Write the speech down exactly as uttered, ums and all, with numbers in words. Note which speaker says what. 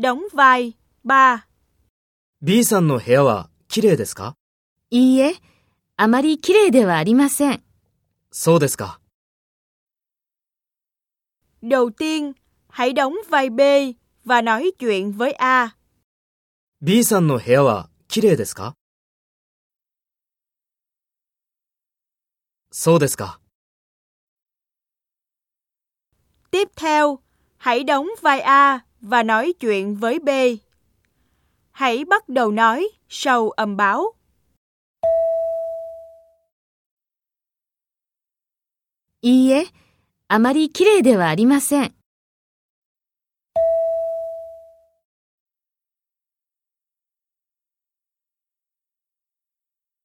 Speaker 1: Đóng vai ba.
Speaker 2: B さんの部屋は綺麗ですか？
Speaker 3: いいえ、あまり綺麗ではありません。
Speaker 2: そうですか。
Speaker 1: Đầu tiên, hãy đóng vai B và nói chuyện với A.
Speaker 2: B さんの部屋は綺麗ですか？そうですか。
Speaker 1: Tiếp theo, hãy đóng vai A và nói chuyện với B. Hãy bắt đầu nói sau âm báo.
Speaker 3: いいえ、あまり綺麗ではありません。